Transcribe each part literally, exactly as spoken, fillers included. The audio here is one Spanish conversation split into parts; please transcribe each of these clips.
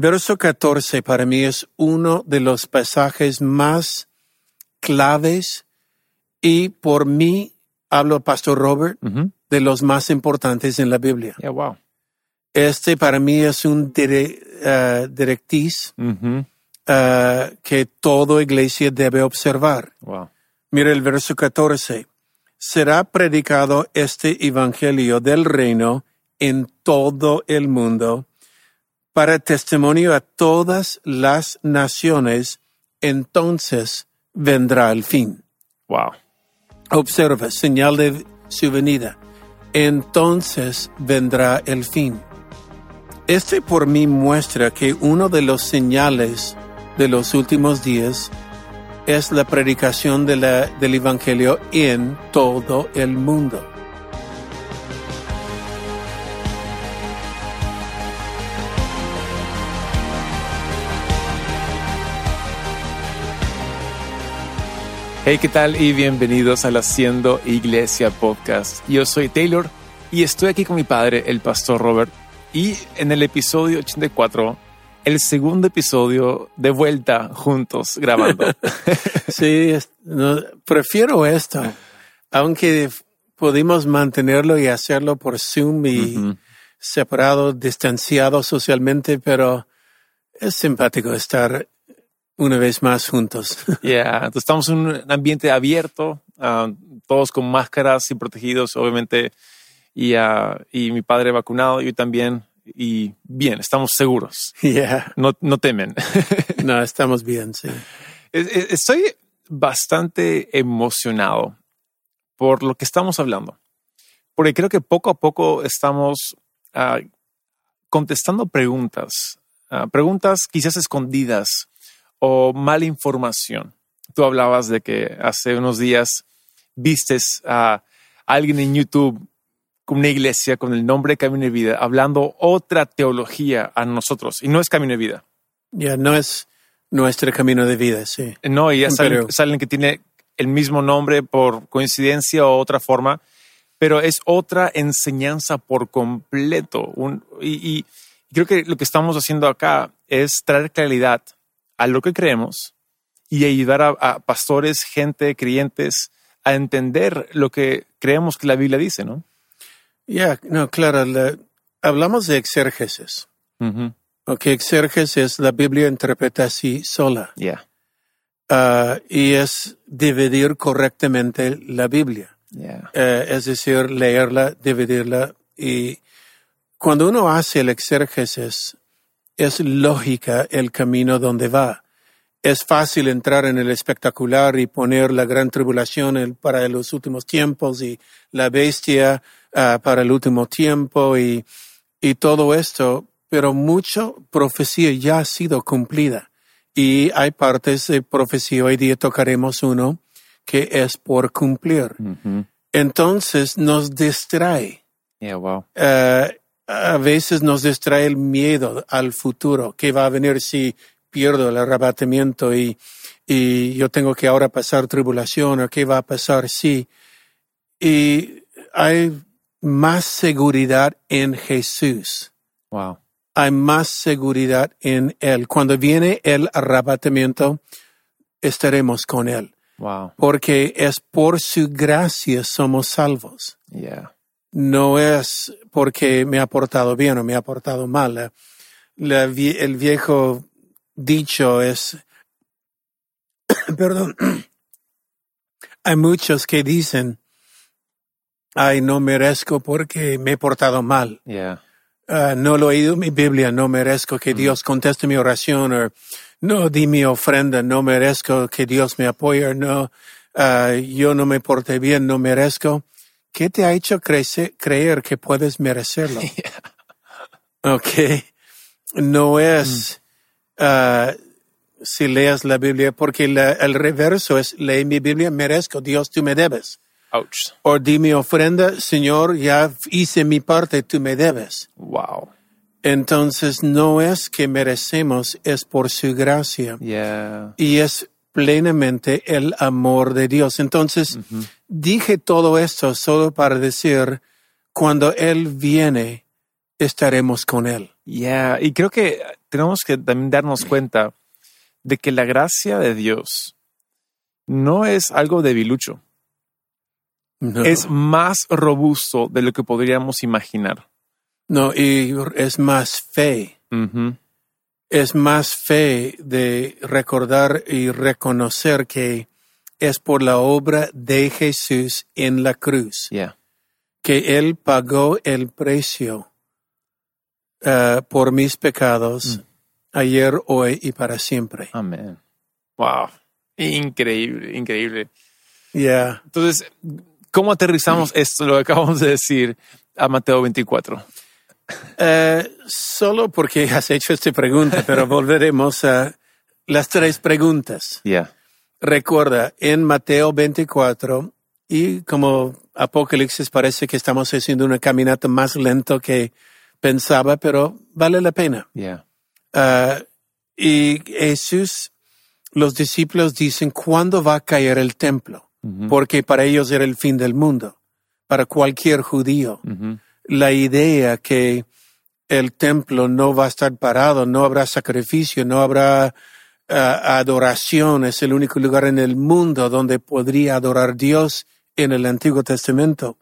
Verso catorce para mí es uno de los pasajes más claves y por mí, hablo Pastor Robert, Mm-hmm. de los más importantes en la Biblia. Yeah, wow. Este para mí es un dire, uh, directriz Mm-hmm. uh, que toda iglesia debe observar. Wow. Mira el verso catorce. Será predicado este evangelio del reino en todo el mundo para testimonio a todas las naciones, entonces vendrá el fin. Wow. Observa, señal de su venida. Entonces vendrá el fin. Este por mí muestra que uno de los señales de los últimos días es la predicación de la, del evangelio en todo el mundo. Hey, ¿qué tal? Y bienvenidos al Haciendo Iglesia Podcast. Yo soy Taylor y estoy aquí con mi padre, el Pastor Robert. Y en el episodio ochenta y cuatro, el segundo episodio de vuelta juntos grabando. Sí, es, no, prefiero esto, aunque pudimos mantenerlo y hacerlo por Zoom y uh-huh. separado, distanciado socialmente, pero es simpático estar una vez más juntos. Yeah, estamos en un ambiente abierto, uh, todos con máscaras y protegidos, obviamente, y, uh, y mi padre vacunado, yo también, y bien, estamos seguros. Yeah. No, no temen. No, estamos bien, sí. Estoy bastante emocionado por lo que estamos hablando, porque creo que poco a poco estamos uh, contestando preguntas, uh, preguntas quizás escondidas, o mala información. Tú hablabas de que hace unos días vistes a alguien en YouTube con una iglesia con el nombre Camino de Vida hablando otra teología a nosotros. Y no es Camino de Vida. Ya, yeah, no es nuestro camino de vida, sí. No, y es alguien, es alguien que tiene el mismo nombre por coincidencia o otra forma, pero es otra enseñanza por completo. Un, y, y creo que lo que estamos haciendo acá es traer claridad a lo que creemos y ayudar a, a pastores, gente, creyentes a entender lo que creemos que la Biblia dice, ¿no? Ya, yeah, no, claro, la, hablamos de exégesis. Uh-huh. Ok, exégesis es la Biblia interpreta así sola. Yeah. Uh, y es dividir correctamente la Biblia. Yeah. Uh, es decir, leerla, dividirla. Y cuando uno hace el exégesis, es lógica el camino donde va. Es fácil entrar en el espectacular y poner la gran tribulación para los últimos tiempos y la bestia uh, para el último tiempo y, y todo esto, pero mucha profecía ya ha sido cumplida. Y hay partes de profecía, hoy día tocaremos uno, que es por cumplir. Uh-huh. Entonces nos distrae. Yeah, wow. Uh, A veces nos distrae el miedo al futuro, qué va a venir si pierdo el arrebatamiento y, y yo tengo que ahora pasar tribulación, o qué va a pasar si. Y hay más seguridad en Jesús. Wow. Hay más seguridad en Él. Cuando viene el arrebatamiento, estaremos con Él. Wow. Porque es por su gracia somos salvos. Yeah. No es porque me ha portado bien o me ha portado mal. La, la, el viejo dicho es, perdón, hay muchos que dicen, ay, no merezco porque me he portado mal. Yeah. Uh, no lo he oído en mi Biblia, no merezco que mm. Dios conteste mi oración, o no di mi ofrenda, no merezco que Dios me apoye, no, uh, yo no me porté bien, no merezco. ¿Qué te ha hecho crecer, creer que puedes merecerlo? Yeah. Ok. No es mm. uh, si leas la Biblia, porque la, el reverso es, lee mi Biblia, merezco, Dios, tú me debes. Ouch. O di mi ofrenda, Señor, ya hice mi parte, tú me debes. Wow. Entonces, no es que merecemos, es por su gracia. Yeah. Y es plenamente el amor de Dios. Entonces, uh-huh. dije todo esto solo para decir, cuando Él viene, estaremos con Él. Yeah, y creo que tenemos que también darnos cuenta de que la gracia de Dios no es algo debilucho. No. Es más robusto de lo que podríamos imaginar. No, y es más fe. Uh-huh. Es más fe de recordar y reconocer que es por la obra de Jesús en la cruz. Yeah. Que Él pagó el precio uh, por mis pecados mm. ayer, hoy y para siempre. Amén. Wow. Increíble, increíble. Yeah. Entonces, ¿cómo aterrizamos esto, lo que acabamos de decir, a Mateo veinticuatro? Uh, solo porque has hecho esta pregunta, pero volveremos a las tres preguntas. Yeah. Recuerda, en Mateo veinticuatro, y como Apocalipsis parece que estamos haciendo una caminata más lento que pensaba, pero vale la pena. Yeah. Uh, y Jesús, los discípulos dicen, ¿cuándo va a caer el templo? Uh-huh. Porque para ellos era el fin del mundo, para cualquier judío. Uh-huh. La idea que el templo no va a estar parado, no habrá sacrificio, no habrá uh, adoración, es el único lugar en el mundo donde podría adorar a Dios en el Antiguo Testamento.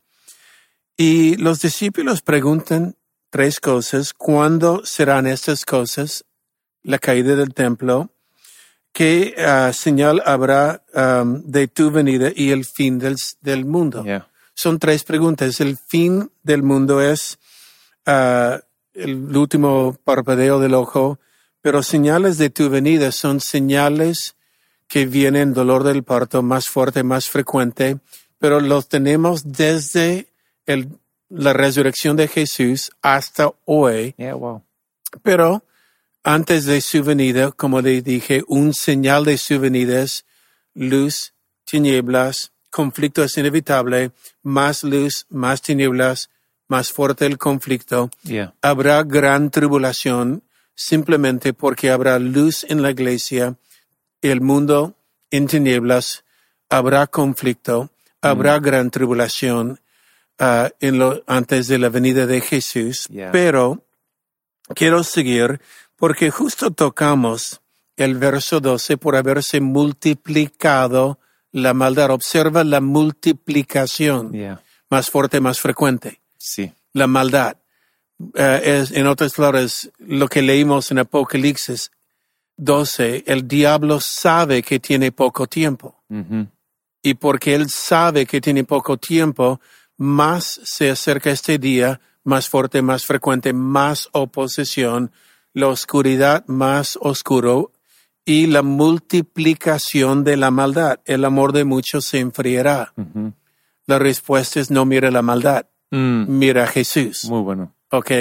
Y los discípulos preguntan tres cosas. ¿Cuándo serán estas cosas? La caída del templo. ¿Qué uh, señal habrá um, de tu venida y el fin del, del mundo? Yeah. Son tres preguntas. El fin del mundo es uh, el último parpadeo del ojo, pero señales de tu venida son señales que vienen dolor del parto más fuerte, más frecuente, pero los tenemos desde el, la resurrección de Jesús hasta hoy. Yeah, wow. Pero antes de su venida, como le dije, un señal de su venida es luz, tinieblas, conflicto es inevitable, más luz, más tinieblas, más fuerte el conflicto. Yeah. Habrá gran tribulación simplemente porque habrá luz en la iglesia, el mundo en tinieblas, habrá conflicto, habrá mm. gran tribulación uh, en lo, antes de la venida de Jesús. Yeah. Pero quiero seguir porque justo tocamos el verso doce por haberse multiplicado la maldad. Observa la multiplicación. Yeah. Más fuerte, más frecuente. Sí. La maldad. Uh, es, en otras palabras, lo que leímos en Apocalipsis doce, el diablo sabe que tiene poco tiempo. Uh-huh. Y porque él sabe que tiene poco tiempo, más se acerca este día, más fuerte, más frecuente, más oposición, la oscuridad más oscuro y la multiplicación de la maldad. El amor de muchos se enfriará. Uh-huh. La respuesta es no mira la maldad, mm. mira a Jesús. Muy bueno. Ok.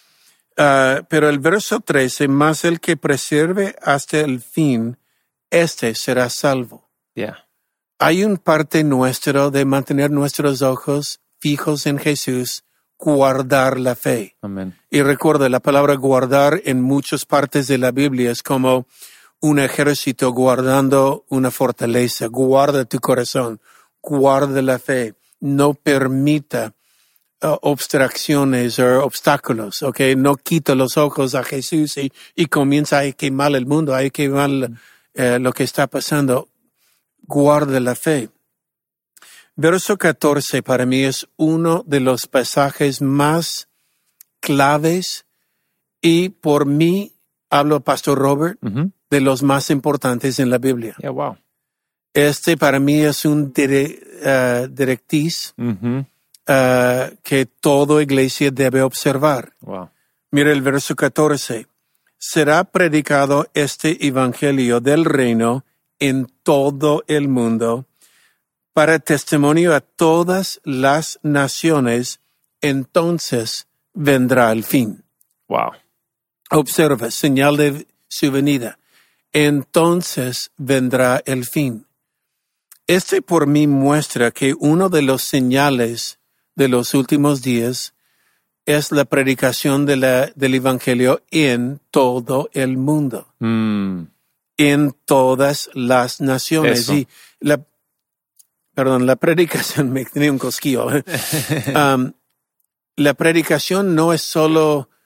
Uh, pero el verso trece, más el que preserve hasta el fin, este será salvo. Yeah. Hay un parte nuestro de mantener nuestros ojos fijos en Jesús, guardar la fe. Amén. Y recuerda, la palabra guardar en muchas partes de la Biblia es como un ejército guardando una fortaleza. Guarda tu corazón, guarda la fe. No permita uh, obstrucciones o obstáculos, ¿ok? No quita los ojos a Jesús y, y comienza a quemar el mundo, a quemar uh, lo que está pasando. Guarda la fe. Verso catorce para mí es uno de los pasajes más claves y por mí, hablo Pastor Robert, uh-huh. de los más importantes en la Biblia. Yeah, wow. Este para mí es un dire, uh, directriz uh-huh. uh, que toda iglesia debe observar. Wow. Mira el verso catorce. Será predicado este evangelio del reino en todo el mundo para testimonio a todas las naciones, entonces vendrá el fin. Wow. Observa, señal de su venida. Entonces vendrá el fin. Este por mí muestra que uno de los señales de los últimos días es la predicación de la, del evangelio en todo el mundo. Mm. En todas las naciones. Eso. Y la Perdón, la predicación, me tenía un cosquillo. um, la predicación no es solo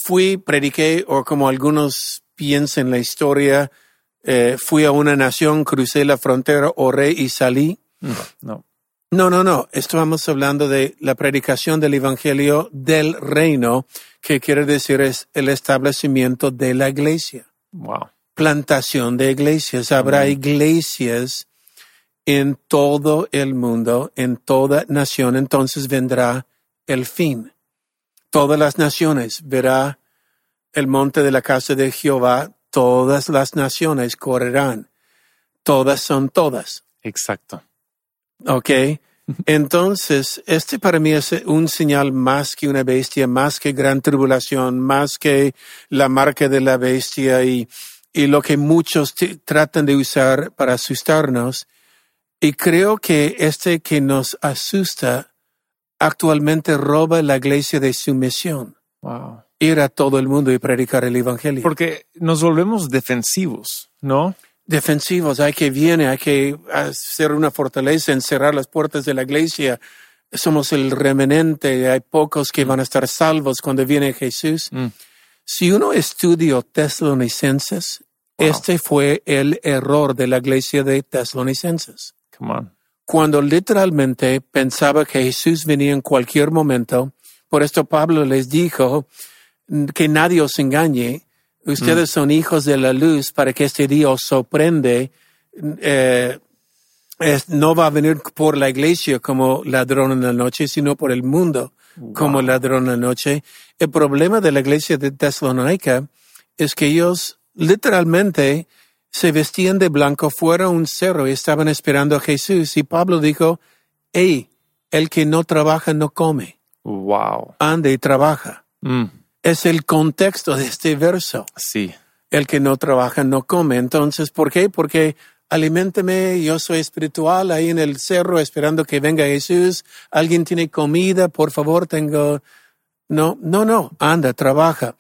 fui, prediqué, o como algunos piensan la historia, eh, fui a una nación, crucé la frontera, oré y salí. No, no. No, no, no. Estamos hablando de la predicación del evangelio del reino, que quiere decir es el establecimiento de la iglesia. Wow. Plantación de iglesias. Habrá Mm. iglesias en todo el mundo, en toda nación. Entonces vendrá el fin. Todas las naciones verá el monte de la casa de Jehová. Todas las naciones correrán. Todas son todas. Exacto. ¿Ok? Entonces, este para mí es un señal más que una bestia, más que gran tribulación, más que la marca de la bestia y, y lo que muchos t- tratan de usar para asustarnos. Y creo que este que nos asusta actualmente roba la iglesia de su misión. Wow. Ir a todo el mundo y predicar el evangelio. Porque nos volvemos defensivos, ¿no? Defensivos, hay que viene, hay que hacer una fortaleza, encerrar las puertas de la iglesia. Somos el remanente, hay pocos que van a estar salvos cuando viene Jesús. Mm. Si uno estudia Tesalonicenses, Wow. este fue el error de la iglesia de Tesalonicenses. Come on. Cuando literalmente pensaba que Jesús venía en cualquier momento, por esto Pablo les dijo que nadie os engañe. Ustedes mm. son hijos de la luz para que este día os sorprende. Eh, es, no va a venir por la iglesia como ladrón en la noche, sino por el mundo wow. como ladrón en la noche. El problema de la iglesia de Tesalónica es que ellos literalmente se vestían de blanco fuera un cerro y estaban esperando a Jesús. Y Pablo dijo, hey, el que no trabaja no come. Wow. Ande y trabaja. Mm. Es el contexto de este verso. Sí. El que no trabaja no come. Entonces, ¿por qué? Porque aliméntame, yo soy espiritual ahí en el cerro esperando que venga Jesús. Alguien tiene comida, por favor, tengo... No, no, no, anda, trabaja.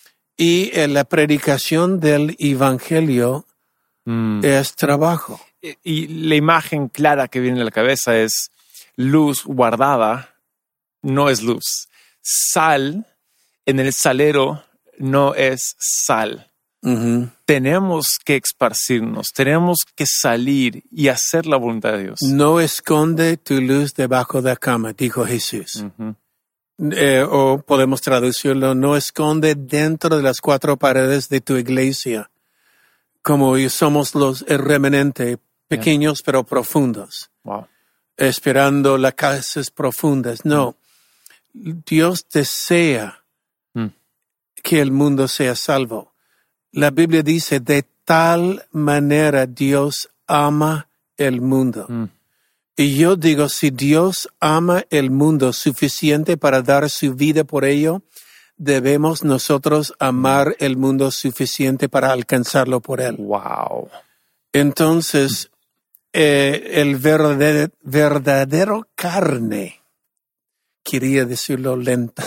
Y eh, la predicación del evangelio mm. es trabajo. Y, y la imagen clara que viene a la cabeza es luz guardada, no es luz. Sal en el salero no es sal. Uh-huh. Tenemos que esparcirnos, tenemos que salir y hacer la voluntad de Dios. No esconde tu luz debajo de la cama, dijo Jesús. Uh-huh. Eh, o podemos traducirlo, no esconde dentro de las cuatro paredes de tu iglesia. Como somos los el remanente, pequeños yeah. pero profundos. Wow. Esperando las casas profundas. No. Mm. Dios desea mm. que el mundo sea salvo. La Biblia dice, de tal manera Dios ama el mundo. Mm. Y yo digo, si Dios ama el mundo suficiente para dar su vida por ello, debemos nosotros amar el mundo suficiente para alcanzarlo por él. Wow. Entonces, eh, el verdadero, verdadero carne, quería decirlo lento,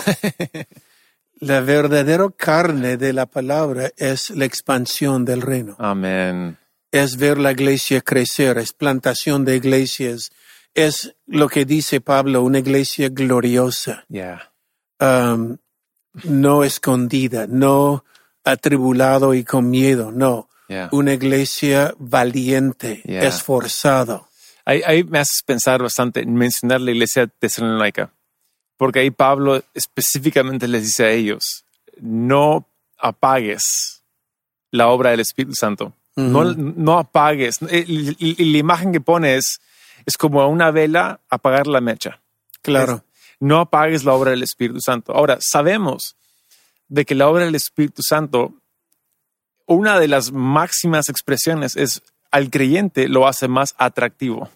la verdadera carne de la palabra es la expansión del reino. Amén. Es ver la iglesia crecer, es plantación de iglesias, es lo que dice Pablo, una iglesia gloriosa, yeah. um, no escondida, no atribulado y con miedo, no, yeah. una iglesia valiente, yeah. esforzado. Ahí, ahí me haces pensar bastante en mencionar la iglesia tesalónica, porque ahí Pablo específicamente les dice a ellos, no apagues la obra del Espíritu Santo. No, no apagues. Y, y, y la imagen que pone es, es como a una vela apagar la mecha. Claro. Es, no apagues la obra del Espíritu Santo. Ahora, sabemos de que la obra del Espíritu Santo, una de las máximas expresiones es al creyente lo hace más atractivo.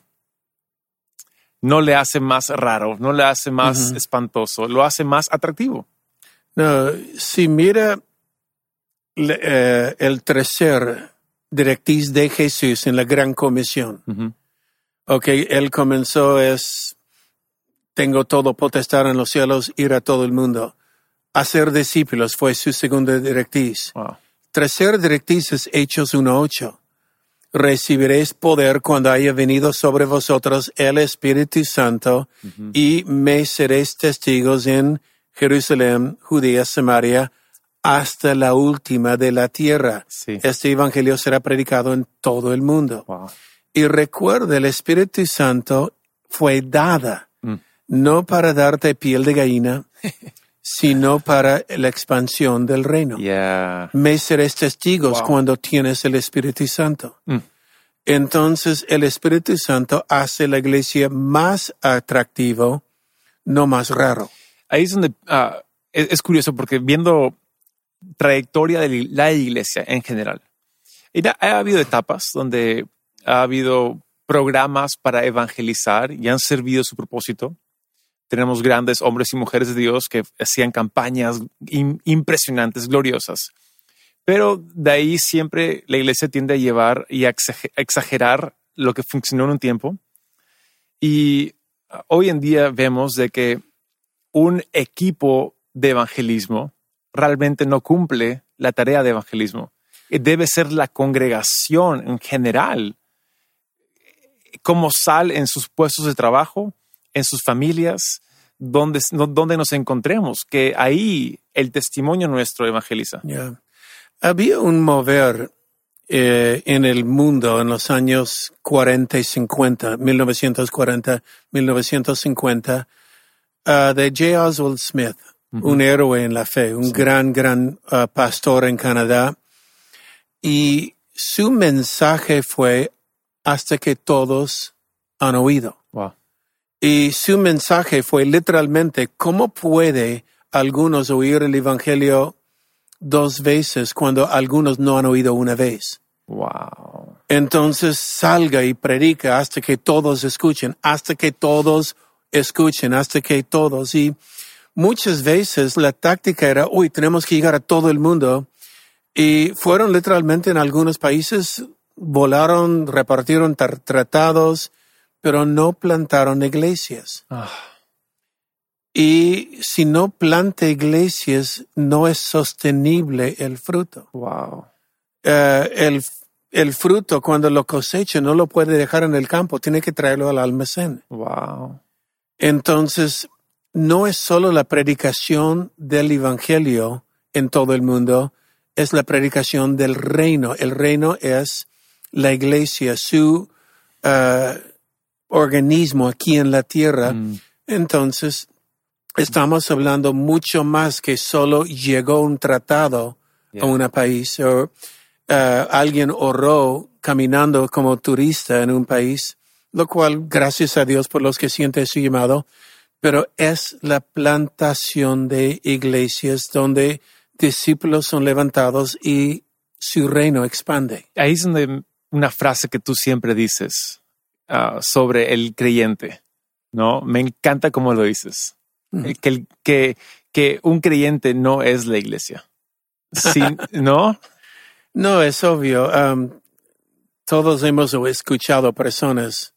No le hace más raro, no le hace más uh-huh. espantoso, lo hace más atractivo. No, si mira le, eh, el tercer directriz de Jesús en la Gran Comisión. Uh-huh. Ok, él comenzó es, tengo todo potestad en los cielos, ir a todo el mundo. Hacer discípulos fue su segunda directriz. Wow. Tercera directriz es Hechos uno ocho. Recibiréis poder cuando haya venido sobre vosotros el Espíritu Santo uh-huh. y me seréis testigos en Jerusalén, Judea, Samaria, hasta la última de la tierra. Sí. Este evangelio será predicado en todo el mundo. Wow. Y recuerda, el Espíritu Santo fue dada, Mm. no para darte piel de gallina, sino para la expansión del reino. Yeah. Me seréis testigos Wow. cuando tienes el Espíritu Santo. Mm. Entonces, el Espíritu Santo hace la iglesia más atractivo, no más raro. Ahí es donde ah, es, es curioso porque viendo trayectoria de la iglesia en general, y ha, ha habido etapas donde ha habido programas para evangelizar y han servido su propósito. Tenemos grandes hombres y mujeres de Dios que hacían campañas im- impresionantes, gloriosas. Pero de ahí siempre la iglesia tiende a llevar y a exag- exagerar lo que funcionó en un tiempo. Y hoy en día vemos de que un equipo de evangelismo realmente no cumple la tarea de evangelismo. Debe ser la congregación en general, como sal en sus puestos de trabajo, en sus familias, donde, donde nos encontremos, que ahí el testimonio nuestro evangeliza. Yeah. Había un mover eh, en el mundo en los años cuarenta y cincuenta, mil novecientos cuarenta, mil novecientos cincuenta, uh, de J. Oswald Smith, uh-huh. un héroe en la fe, un sí. gran, gran uh, pastor en Canadá. Y su mensaje fue hasta que todos han oído. Wow. Y su mensaje fue literalmente, ¿cómo puede algunos oír el evangelio dos veces cuando algunos no han oído una vez? Wow. Entonces salga y predica hasta que todos escuchen, hasta que todos escuchen, hasta que todos. Y muchas veces la táctica era, uy, tenemos que llegar a todo el mundo. Y fueron literalmente en algunos países, volaron, repartieron tar- tratados, pero no plantaron iglesias. Ah. Y si no planta iglesias, no es sostenible el fruto. Wow. Uh, el, el fruto, cuando lo cosecha, no lo puede dejar en el campo, tiene que traerlo al almacén. Wow. Entonces, no es solo la predicación del evangelio en todo el mundo, es la predicación del reino. El reino es la iglesia, su uh, organismo aquí en la tierra. Mm. Entonces, estamos hablando mucho más que solo llegó un tratado yeah. a un país o uh, alguien oró caminando como turista en un país, lo cual, gracias a Dios por los que sienten su llamado, pero es la plantación de iglesias donde discípulos son levantados y su reino expande. Ahí es donde una frase que tú siempre dices uh, sobre el creyente, ¿no? Me encanta cómo lo dices. Mm. Que, que, que un creyente no es la iglesia. Sí, ¿no? No, es obvio. Um, todos hemos escuchado personas,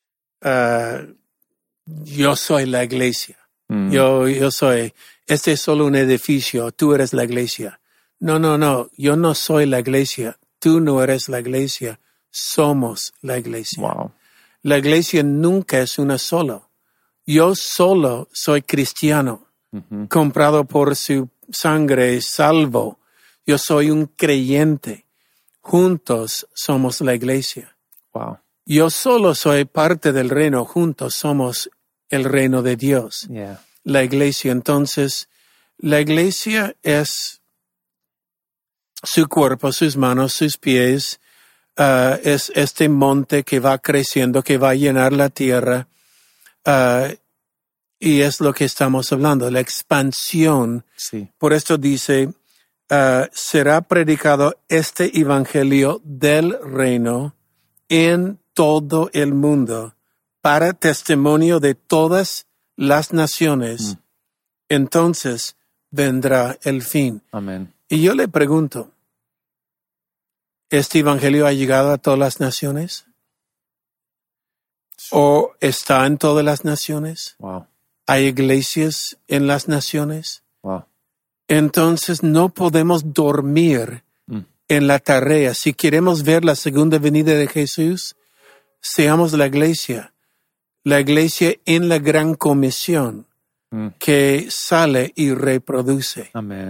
uh, yo soy la iglesia. Mm. Yo, yo soy, este es solo un edificio, tú eres la iglesia. No, no, no, yo no soy la iglesia, tú no eres la iglesia, somos la iglesia. Wow. La iglesia nunca es una sola. Yo solo soy cristiano, uh-huh. comprado por su sangre, salvo. Yo soy un creyente. Juntos somos la iglesia. Wow. Yo solo soy parte del reino, juntos somos el reino de Dios. Yeah. La iglesia, entonces, la iglesia es su cuerpo, sus manos, sus pies, uh, es este monte que va creciendo, que va a llenar la tierra. Uh, y es lo que estamos hablando, la expansión. Sí. Por esto dice, uh, será predicado este evangelio del reino en todo el mundo para testimonio de todas las naciones. Mm. Entonces vendrá el fin. Amén. Y yo le pregunto, ¿este evangelio ha llegado a todas las naciones? ¿O está en todas las naciones? Wow. ¿Hay iglesias en las naciones? Wow. Entonces no podemos dormir mm. en la tarea. Si queremos ver la segunda venida de Jesús, seamos la iglesia. La iglesia en la gran comisión mm. que sale y reproduce. Amén.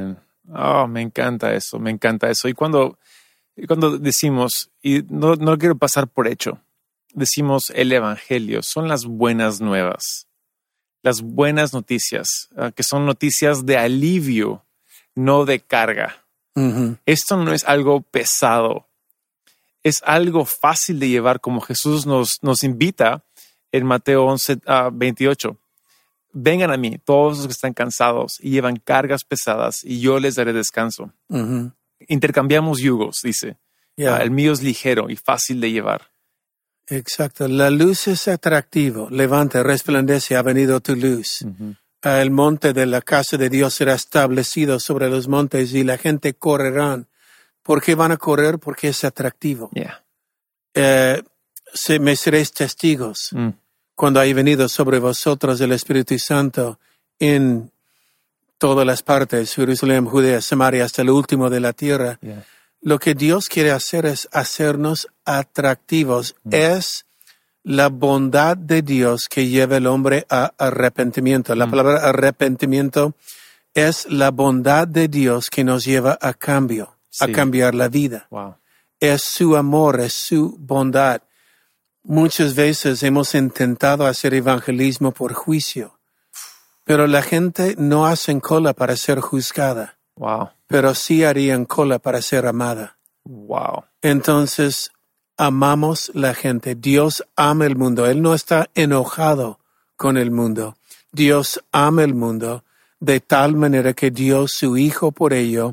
Oh, me encanta eso, me encanta eso. Y cuando, cuando decimos, y no, no lo quiero pasar por hecho, decimos el evangelio, son las buenas nuevas, las buenas noticias, uh, que son noticias de alivio, no de carga. Uh-huh. Esto no es algo pesado, es algo fácil de llevar, como Jesús nos, nos invita en Mateo once, veintiocho. Vengan a mí, todos los que están cansados y llevan cargas pesadas, y yo les daré descanso. Uh-huh. Intercambiamos yugos, dice. Yeah. Uh, el mío es ligero y fácil de llevar. Exacto. La luz es atractivo. Levanta, resplandece, ha venido tu luz. Uh-huh. Uh, el monte de la casa de Dios será establecido sobre los montes y la gente correrán. ¿Por qué van a correr? Porque es atractivo. Yeah. Uh, se, me seréis testigos. Mm. Cuando haya venido sobre vosotros el Espíritu Santo en todas las partes, Jerusalén, Judea, Samaria, hasta el último de la tierra. Yeah. Lo que Dios quiere hacer es hacernos atractivos. Mm. Es la bondad de Dios que lleva al hombre a arrepentimiento. La mm. palabra arrepentimiento es la bondad de Dios que nos lleva a cambio, sí. a cambiar la vida. Wow. Es su amor, es su bondad. Muchas veces hemos intentado hacer evangelismo por juicio, pero la gente no hace cola para ser juzgada. Wow. Pero sí harían cola para ser amada. Wow. Entonces, amamos la gente. Dios ama el mundo. Él no está enojado con el mundo. Dios ama el mundo de tal manera que dio su Hijo por ello.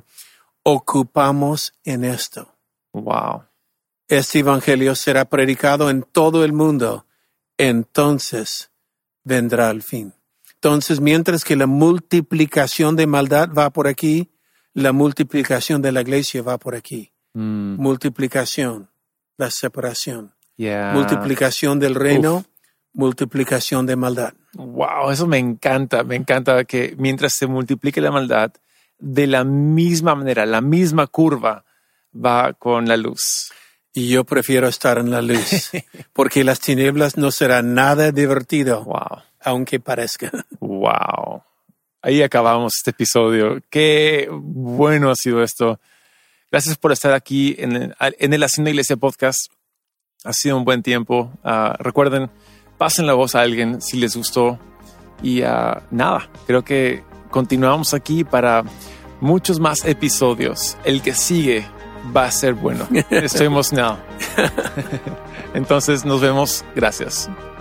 Ocupamos en esto. Wow. Este evangelio será predicado en todo el mundo. Entonces vendrá el fin. Entonces, mientras que la multiplicación de maldad va por aquí, la multiplicación de la iglesia va por aquí. Mm. Multiplicación, la separación. Yeah. Multiplicación del reino, Uf. multiplicación de maldad. Wow, eso me encanta. Me encanta que mientras se multiplique la maldad, de la misma manera, la misma curva va con la luz. Y yo prefiero estar en la luz, porque las tinieblas no serán nada divertido, wow. aunque parezca. Wow. Ahí acabamos este episodio. Qué bueno ha sido esto. Gracias por estar aquí en el, en el Haciendo Iglesia Podcast. Ha sido un buen tiempo. Uh, recuerden, pasen la voz a alguien si les gustó. Y uh, nada, creo que continuamos aquí para muchos más episodios. El que sigue va a ser bueno. Estoy emocionado. Entonces nos vemos. Gracias.